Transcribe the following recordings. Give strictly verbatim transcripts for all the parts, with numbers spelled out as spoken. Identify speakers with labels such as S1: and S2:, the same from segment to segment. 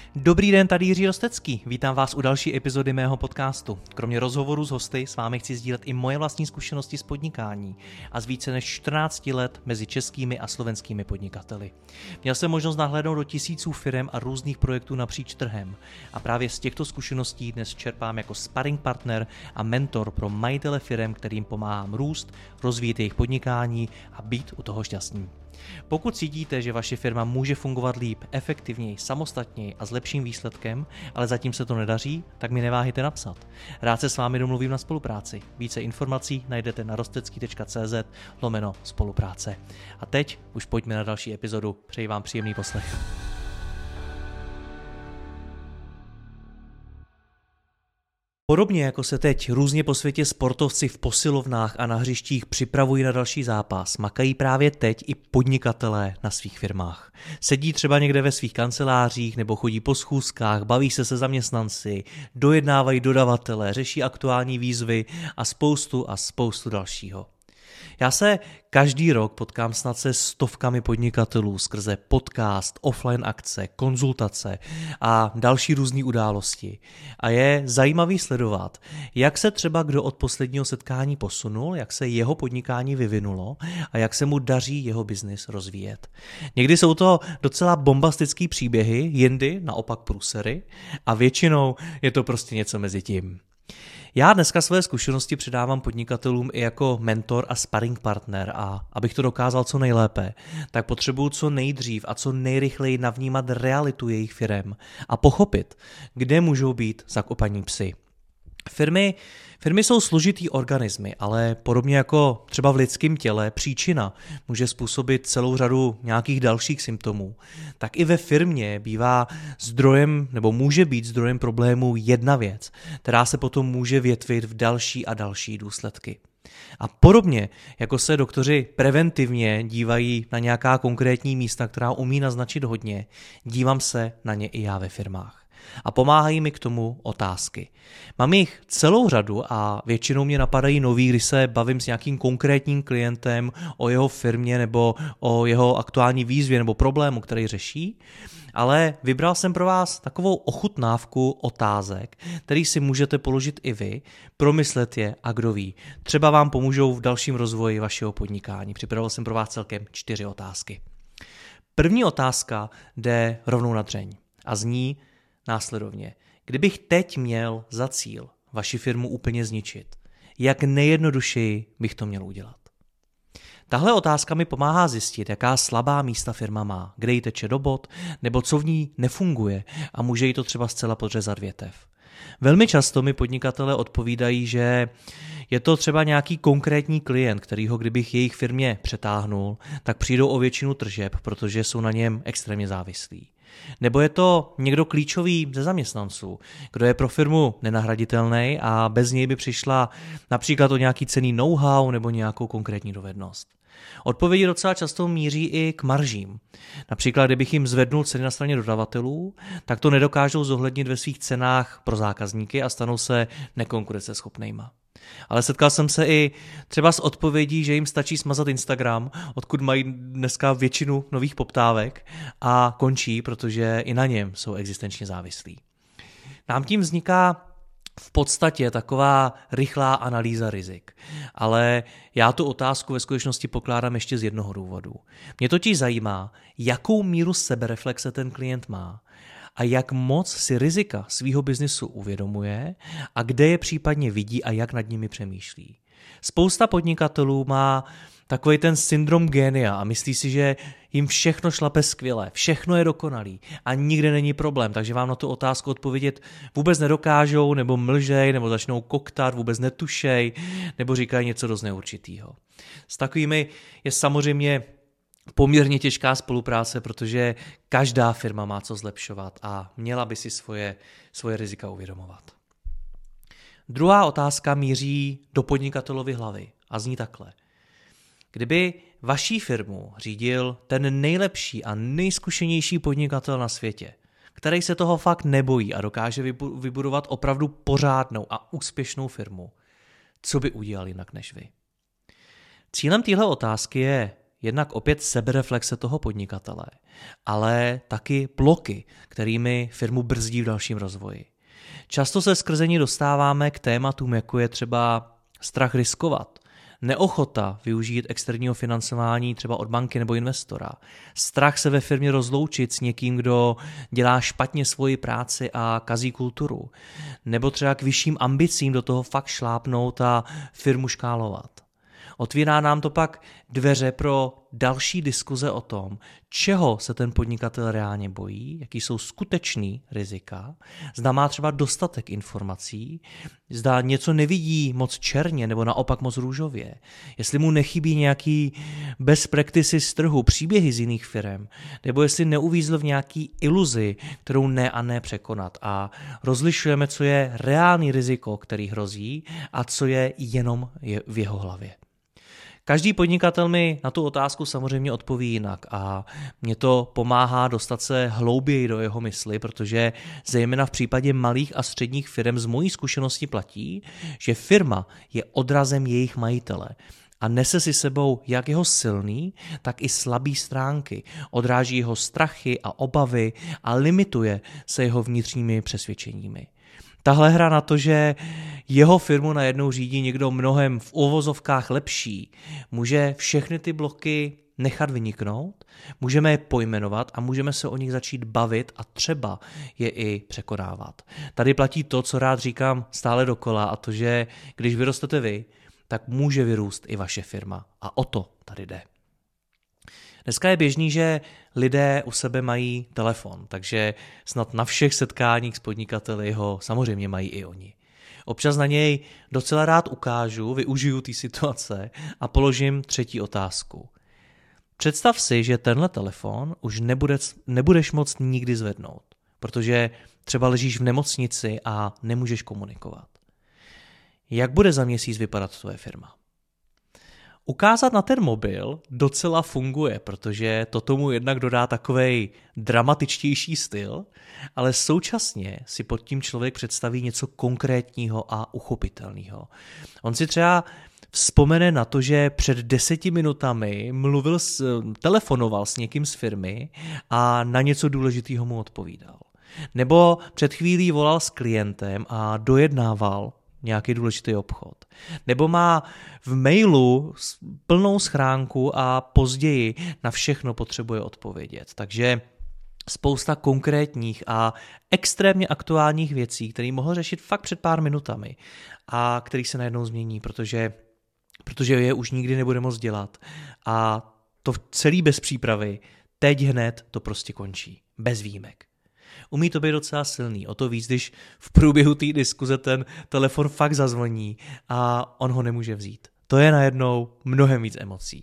S1: Dobrý den, tady Jiří Rostecký. Vítám vás u další epizody mého podcastu. Kromě rozhovorů s hosty s vámi chci sdílet i moje vlastní zkušenosti z podnikání a z více než čtrnácti let mezi českými a slovenskými podnikateli. Měl jsem možnost nahlédnout do tisíců firem a různých projektů napříč trhem a právě z těchto zkušeností dnes čerpám jako sparring partner a mentor pro majitele firem, kterým pomáhám růst, rozvíjet jejich podnikání a být u toho šťastný. Pokud cítíte, že vaše firma může fungovat líp, efektivněji, samostatněji a s lepším výsledkem, ale zatím se to nedaří, tak mi neváhejte napsat. Rád se s vámi domluvím na spolupráci. Více informací najdete na rostecký tečka cé zet lomeno spolupráce. A teď už pojďme na další epizodu. Přeji vám příjemný poslech. Podobně jako se teď různě po světě sportovci v posilovnách a na hřištích připravují na další zápas, makají právě teď i podnikatelé na svých firmách. Sedí třeba někde ve svých kancelářích nebo chodí po schůzkách, baví se se zaměstnanci, dojednávají dodavatele, řeší aktuální výzvy a spoustu a spoustu dalšího. Já se každý rok potkám snad se stovkami podnikatelů skrze podcast, offline akce, konzultace a další různé události. A je zajímavý sledovat, jak se třeba kdo od posledního setkání posunul, jak se jeho podnikání vyvinulo a jak se mu daří jeho biznis rozvíjet. Někdy jsou to docela bombastický příběhy, jindy naopak průsery a většinou je to prostě něco mezi tím. Já dneska své zkušenosti předávám podnikatelům i jako mentor a sparring partner a abych to dokázal co nejlépe, tak potřebuju co nejdřív a co nejrychleji navnímat realitu jejich firem a pochopit, kde můžou být zakopaní psi. Firmy, firmy jsou složitý organismy, ale podobně jako třeba v lidském těle příčina může způsobit celou řadu nějakých dalších symptomů, tak i ve firmě bývá zdrojem nebo může být zdrojem problémů jedna věc, která se potom může větvit v další a další důsledky. A podobně, jako se doktoři preventivně dívají na nějaká konkrétní místa, která umí naznačit hodně, dívám se na ně i já ve firmách. A pomáhají mi k tomu otázky. Mám jich celou řadu a většinou mě napadají noví, když se bavím s nějakým konkrétním klientem o jeho firmě nebo o jeho aktuální výzvě nebo problému, který řeší, ale vybral jsem pro vás takovou ochutnávku otázek, který si můžete položit i vy, promyslet je a kdo ví. Třeba vám pomůžou v dalším rozvoji vašeho podnikání. Připravil jsem pro vás celkem čtyři otázky. První otázka jde rovnou na dřeň a zní následovně. Kdybych teď měl za cíl vaši firmu úplně zničit, jak nejjednodušeji bych to měl udělat? Tahle otázka mi pomáhá zjistit, jaká slabá místa firma má, kde jí teče do bod, nebo co v ní nefunguje a může jí to třeba zcela podřezat větev. Velmi často mi podnikatelé odpovídají, že je to třeba nějaký konkrétní klient, kterýho kdybych jejich firmě přetáhnul, tak přijdou o většinu tržeb, protože jsou na něm extrémně závislí. Nebo je to někdo klíčový ze zaměstnanců, kdo je pro firmu nenahraditelný a bez něj by přišla například o nějaký cenný know-how nebo nějakou konkrétní dovednost. Odpovědi docela často míří i k maržím. Například, kdybych jim zvednul ceny na straně dodavatelů, tak to nedokážou zohlednit ve svých cenách pro zákazníky a stanou se nekonkurenceschopnejma. Ale setkal jsem se i třeba s odpovědí, že jim stačí smazat Instagram, odkud mají dneska většinu nových poptávek a končí, protože i na něm jsou existenčně závislí. Nám tím vzniká v podstatě taková rychlá analýza rizik, ale já tu otázku ve skutečnosti pokládám ještě z jednoho důvodu. Mě totiž zajímá, jakou míru sebereflexe ten klient má a jak moc si rizika svýho biznesu uvědomuje a kde je případně vidí a jak nad nimi přemýšlí. Spousta podnikatelů má takový ten syndrom génia a myslí si, že jim všechno šlape skvěle, všechno je dokonalý a nikde není problém, takže vám na tu otázku odpovědět vůbec nedokážou, nebo mlžej, nebo začnou koktat, vůbec netušej, nebo říkají něco dost neurčitýho. S takovými je samozřejmě poměrně těžká spolupráce, protože každá firma má co zlepšovat a měla by si svoje, svoje rizika uvědomovat. Druhá otázka míří do podnikatelovy hlavy a zní takhle. Kdyby vaší firmu řídil ten nejlepší a nejzkušenější podnikatel na světě, který se toho fakt nebojí a dokáže vybudovat opravdu pořádnou a úspěšnou firmu, co by udělal jinak než vy? Cílem téhle otázky je Jednak opět sebereflexe toho podnikatele, ale taky bloky, kterými firmu brzdí v dalším rozvoji. Často se skrze ní dostáváme k tématům, jako je třeba strach riskovat, neochota využít externího financování třeba od banky nebo investora, strach se ve firmě rozloučit s někým, kdo dělá špatně svoji práci a kazí kulturu, nebo třeba k vyšším ambicím do toho fakt šlápnout a firmu škálovat. Otvírá nám to pak dveře pro další diskuze o tom, čeho se ten podnikatel reálně bojí, jaký jsou skutečný rizika, zda má třeba dostatek informací, zda něco nevidí moc černě nebo naopak moc růžově, jestli mu nechybí nějaký best practices z trhu, příběhy z jiných firm, nebo jestli neuvízl v nějaký iluzi, kterou ne a ne překonat a rozlišujeme, co je reálný riziko, který hrozí a co je jenom v jeho hlavě. Každý podnikatel mi na tu otázku samozřejmě odpoví jinak a mě to pomáhá dostat se hlouběji do jeho mysli, protože zejména v případě malých a středních firm z mojí zkušenosti platí, že firma je odrazem jejich majitele a nese si sebou jak jeho silný, tak i slabý stránky, odráží jeho strachy a obavy a limituje se jeho vnitřními přesvědčeními. Tahle hra na to, že jeho firmu najednou řídí někdo mnohem v uvozovkách lepší, může všechny ty bloky nechat vyniknout, můžeme je pojmenovat a můžeme se o nich začít bavit a třeba je i překonávat. Tady platí to, co rád říkám stále dokola, a to, že když vyrostete vy, tak může vyrůst i vaše firma. A o to tady jde. Dneska je běžný, že lidé u sebe mají telefon, takže snad na všech setkáních s podnikateli ho samozřejmě mají i oni. Občas na něj docela rád ukážu, využiju té situace a položím třetí otázku. Představ si, že tenhle telefon už nebude, nebudeš moct nikdy zvednout, protože třeba ležíš v nemocnici a nemůžeš komunikovat. Jak bude za měsíc vypadat tvoje firma? Ukázat na ten mobil docela funguje, protože to tomu jednak dodá takovej dramatičtější styl, ale současně si pod tím člověk představí něco konkrétního a uchopitelného. On si třeba vzpomene na to, že před deseti minutami mluvil, s, telefonoval s někým z firmy a na něco důležitého mu odpovídal. Nebo před chvílí volal s klientem a dojednával nějaký důležitý obchod. Nebo má v mailu plnou schránku a později na všechno potřebuje odpovědět. Takže spousta konkrétních a extrémně aktuálních věcí, které mohl řešit fakt před pár minutami a který se najednou změní, protože, protože je už nikdy nebude moct dělat. A to celý bez přípravy, teď hned to prostě končí. Bez výjimek. Umí to být docela silný, o to víc, když v průběhu té diskuze ten telefon fakt zazvoní a on ho nemůže vzít. To je najednou mnohem víc emocí.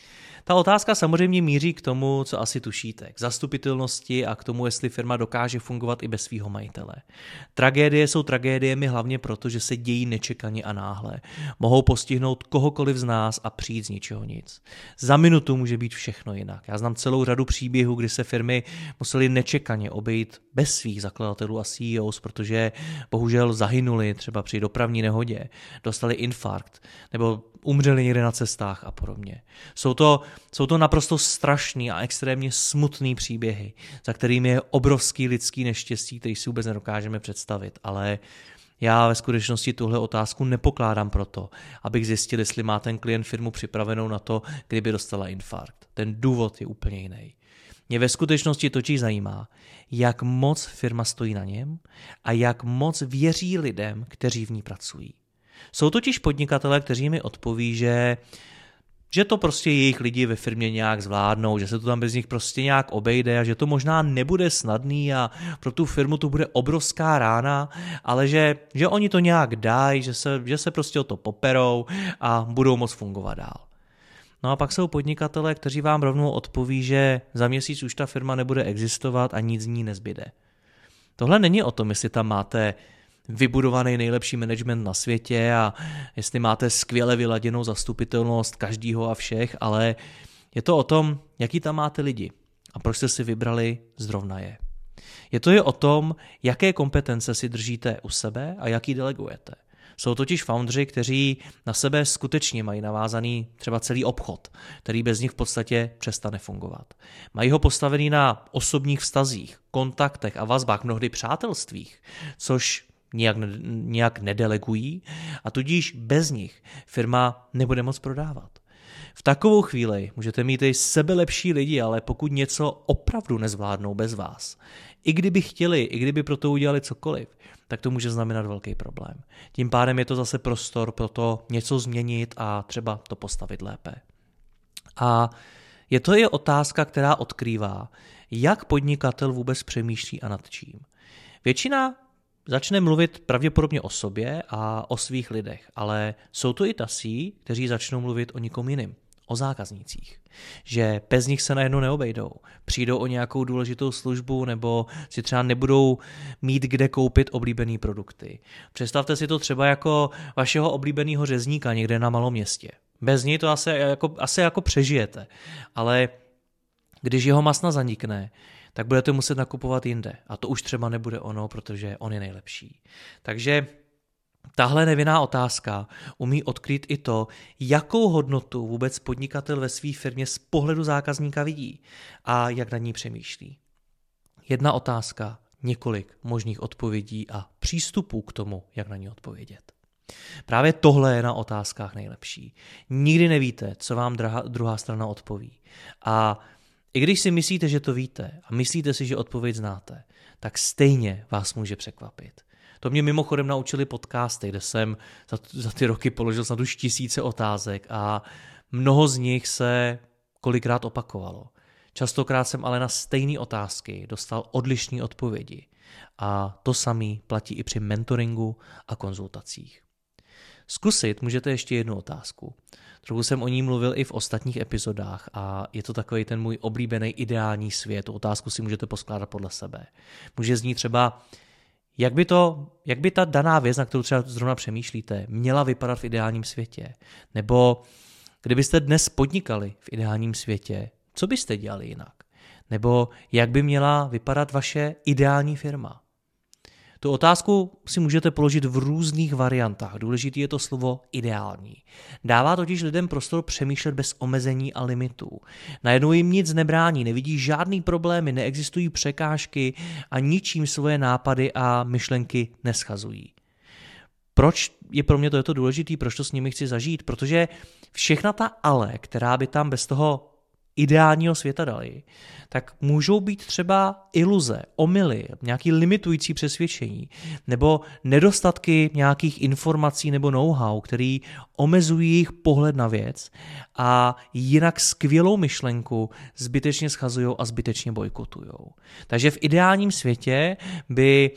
S1: Ta otázka samozřejmě míří k tomu, co asi tušíte, k zastupitelnosti a k tomu, jestli firma dokáže fungovat i bez svého majitele. Tragédie jsou tragédiemi hlavně proto, že se dějí nečekaně a náhle. Mohou postihnout kohokoliv z nás a přijít z ničeho nic. Za minutu může být všechno jinak. Já znám celou řadu příběhů, kdy se firmy musely nečekaně obejít bez svých zakladatelů a C E Os, protože bohužel zahynuli třeba při dopravní nehodě, dostali infarkt nebo umřeli někde na cestách a podobně. Jsou to, jsou to naprosto strašný a extrémně smutný příběhy, za kterými je obrovský lidský neštěstí, který si vůbec nedokážeme představit, ale já ve skutečnosti tuhle otázku nepokládám proto, abych zjistil, jestli má ten klient firmu připravenou na to, kdyby dostala infarkt. Ten důvod je úplně jiný. Mě ve skutečnosti totiž zajímá, jak moc firma stojí na něm a jak moc věří lidem, kteří v ní pracují. Jsou totiž podnikatelé, kteří mi odpoví, že, že to prostě jejich lidi ve firmě nějak zvládnou, že se to tam bez nich prostě nějak obejde a že to možná nebude snadný a pro tu firmu to bude obrovská rána, ale že, že oni to nějak dají, že se, že se prostě o to poperou a budou moc fungovat dál. No a pak jsou podnikatelé, kteří vám rovnou odpoví, že za měsíc už ta firma nebude existovat a nic z ní nezbyde. Tohle není o tom, jestli tam máte vybudovaný nejlepší management na světě a jestli máte skvěle vyladěnou zastupitelnost každýho a všech, ale je to o tom, jaký tam máte lidi a proč jste si vybrali zrovna je. Je to i o tom, jaké kompetence si držíte u sebe a jaký delegujete. Jsou totiž foundři, kteří na sebe skutečně mají navázaný třeba celý obchod, který bez nich v podstatě přestane fungovat. Mají ho postavený na osobních vztazích, kontaktech a vazbách, mnohdy přátelstvích, což nijak, nijak nedelegují a tudíž bez nich firma nebude moc prodávat. V takovou chvíli můžete mít i sebelepší lidi, ale pokud něco opravdu nezvládnou bez vás, i kdyby chtěli, i kdyby pro to udělali cokoliv, tak to může znamenat velký problém. Tím pádem je to zase prostor pro to něco změnit a třeba to postavit lépe. A je to i otázka, která odkrývá, jak podnikatel vůbec přemýšlí a nad čím. Většina začne mluvit pravděpodobně o sobě a o svých lidech, ale jsou to i tací, kteří začnou mluvit o nikom jiným, o zákaznících. Že bez nich se najednou neobejdou. Přijdou o nějakou důležitou službu nebo si třeba nebudou mít kde koupit oblíbený produkty. Představte si to třeba jako vašeho oblíbeného řezníka někde na malom městě. Bez něj to asi jako, asi jako přežijete, ale když jeho masna zanikne, tak budete muset nakupovat jinde. A to už třeba nebude ono, protože on je nejlepší. Takže tahle nevinná otázka umí odkrýt i to, jakou hodnotu vůbec podnikatel ve své firmě z pohledu zákazníka vidí a jak nad ní přemýšlí. Jedna otázka, několik možných odpovědí a přístupů k tomu, jak na ní odpovědět. Právě tohle je na otázkách nejlepší. Nikdy nevíte, co vám druhá, druhá strana odpoví. A i když si myslíte, že to víte a myslíte si, že odpověď znáte, tak stejně vás může překvapit. To mě mimochodem naučili podcasty, kde jsem za, za ty roky položil snad už tisíce otázek a mnoho z nich se kolikrát opakovalo. Častokrát jsem ale na stejné otázky dostal odlišné odpovědi. A to samé platí i při mentoringu a konzultacích. Zkusit můžete ještě jednu otázku. Trochu jsem o ní mluvil i v ostatních epizodách a je to takový ten můj oblíbený ideální svět. Tu otázku si můžete poskládat podle sebe. Může znít třeba, jak by, to, jak by ta daná věc, na kterou třeba zrovna přemýšlíte, měla vypadat v ideálním světě. Nebo kdybyste dnes podnikali v ideálním světě, co byste dělali jinak? Nebo jak by měla vypadat vaše ideální firma? Tu otázku si můžete položit v různých variantách. Důležité je to slovo ideální. Dává totiž lidem prostor přemýšlet bez omezení a limitů. Najednou jim nic nebrání, nevidí žádný problémy, neexistují překážky a ničím svoje nápady a myšlenky neschazují. Proč je pro mě to důležité, proč to s nimi chci zažít? Protože všechna ta ale, která by tam bez toho ideálního světa dali, tak můžou být třeba iluze, omyly, nějaké limitující přesvědčení nebo nedostatky nějakých informací nebo know-how, který omezují jejich pohled na věc a jinak skvělou myšlenku zbytečně schazují a zbytečně bojkotují. Takže v ideálním světě by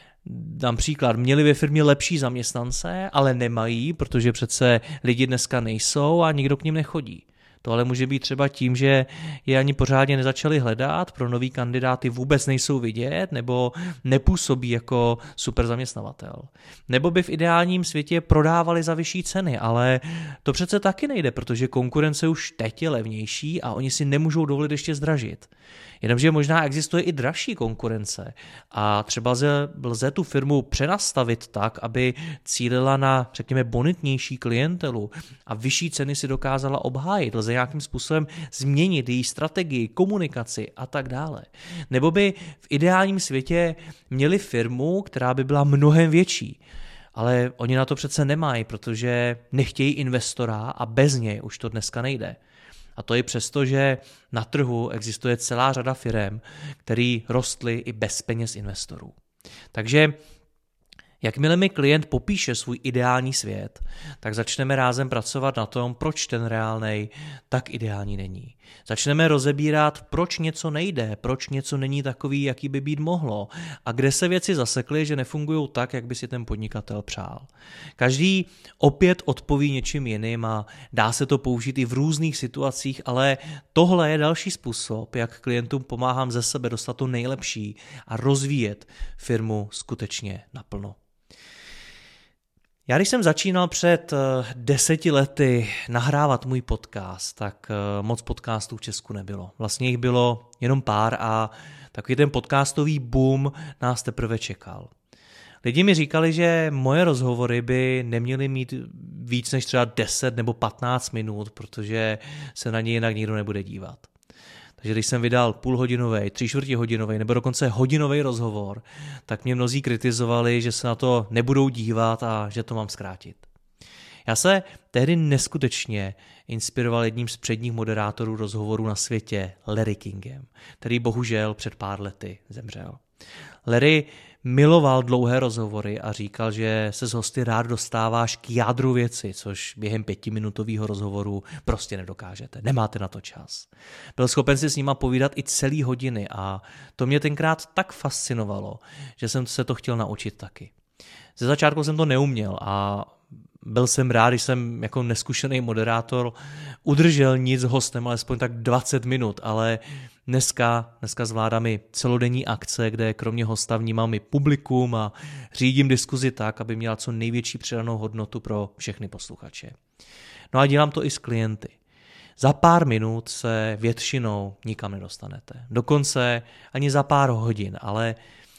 S1: dám příklad, měli ve firmě lepší zaměstnance, ale nemají, protože přece lidi dneska nejsou a nikdo k nim nechodí. To ale může být třeba tím, že je ani pořádně nezačali hledat, pro nový kandidáty vůbec nejsou vidět nebo nepůsobí jako super zaměstnavatel. Nebo by v ideálním světě prodávali za vyšší ceny, ale to přece taky nejde, protože konkurence už teď je levnější a oni si nemůžou dovolit ještě zdražit. Jenomže možná existuje i dražší konkurence a třeba lze, lze tu firmu přenastavit tak, aby cílila na, řekněme, bonitnější klientelu a vyšší ceny si dokázala obhájit. Lze nějakým způsobem změnit její strategii, komunikaci a tak dále. Nebo by v ideálním světě měli firmu, která by byla mnohem větší. Ale oni na to přece nemají, protože nechtějí investora a bez něj už to dneska nejde. A to i přesto, že na trhu existuje celá řada firem, které rostly i bez peněz investorů. Takže jakmile mi klient popíše svůj ideální svět, tak začneme rázem pracovat na tom, proč ten reálnej tak ideální není. Začneme rozebírat, proč něco nejde, proč něco není takový, jaký by být mohlo a kde se věci zasekly, že nefungují tak, jak by si ten podnikatel přál. Každý opět odpoví něčím jiným a dá se to použít i v různých situacích, ale tohle je další způsob, jak klientům pomáhám ze sebe dostat to nejlepší a rozvíjet firmu skutečně naplno. Já když jsem začínal před deseti lety nahrávat můj podcast, tak moc podcastů v Česku nebylo. Vlastně jich bylo jenom pár a takový ten podcastový boom nás teprve čekal. Lidi mi říkali, že moje rozhovory by neměly mít víc než třeba deset nebo patnáct minut, protože se na ně jinak nikdo nebude dívat. Takže když jsem vydal půlhodinový, tři čtvrtihodinový nebo dokonce hodinový rozhovor, tak mě mnozí kritizovali, že se na to nebudou dívat a že to mám zkrátit. Já se tehdy neskutečně inspiroval jedním z předních moderátorů rozhovorů na světě, Larry Kingem, který bohužel před pár lety zemřel. Larry miloval dlouhé rozhovory a říkal, že se s hosty rád dostáváš k jádru věci, což během pětiminutového rozhovoru prostě nedokážete. Nemáte na to čas. Byl schopen si s nima povídat i celý hodiny a to mě tenkrát tak fascinovalo, že jsem se to chtěl naučit taky. Ze začátku jsem to neuměl a byl jsem rád, když jsem jako neskušený moderátor udržel nic s hostem alespoň tak dvacet minut, ale dneska, dneska zvládám i celodenní akce, kde kromě hosta vnímám i publikum a řídím diskuzi tak, aby měla co největší přidanou hodnotu pro všechny posluchače. No a dělám to i s klienty. Za pár minut se většinou nikam nedostanete. Dokonce ani za pár hodin, ale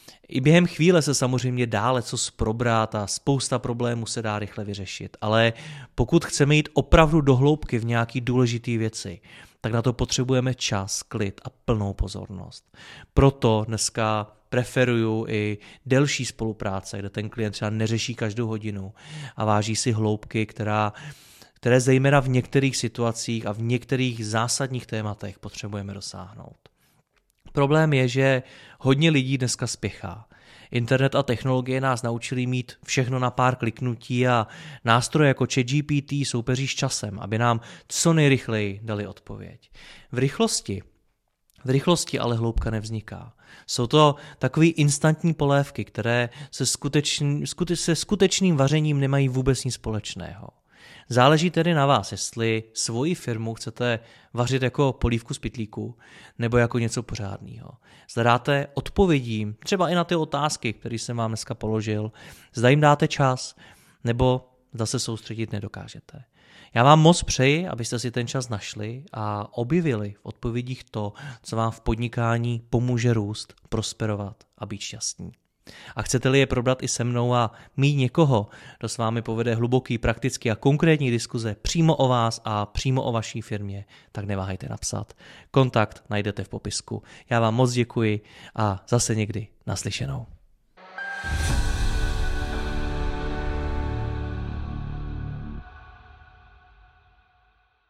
S1: i během chvíle se samozřejmě dá lecos probrat a spousta problémů se dá rychle vyřešit, ale pokud chceme jít opravdu do hloubky v nějaký důležitý věci, tak na to potřebujeme čas, klid a plnou pozornost. Proto dneska preferuju i delší spolupráce, kde ten klient třeba neřeší každou hodinu a váží si hloubky, která, které zejména v některých situacích a v některých zásadních tématech potřebujeme dosáhnout. Problém je, že hodně lidí dneska spěchá. Internet a technologie nás naučili mít všechno na pár kliknutí a nástroje jako ChatGPT soupeří s časem, aby nám co nejrychleji dali odpověď. V rychlosti, v rychlosti ale hloubka nevzniká. Jsou to takové instantní polévky, které se, skutečný, skute, se skutečným vařením nemají vůbec nic společného. Záleží tedy na vás, jestli svoji firmu chcete vařit jako polívku z pytlíku nebo jako něco pořádného. Zda dáte odpovědím třeba i na ty otázky, které jsem vám dneska položil, zda jim dáte čas nebo zda se soustředit nedokážete. Já vám moc přeji, abyste si ten čas našli a objevili v odpovědích to, co vám v podnikání pomůže růst, prosperovat a být šťastní. A chcete-li je probrat i se mnou a mít někoho, kdo s vámi povede hluboký, praktický a konkrétní diskuze přímo o vás a přímo o vaší firmě, tak neváhejte napsat. Kontakt najdete v popisku. Já vám moc děkuji a zase někdy naslyšenou.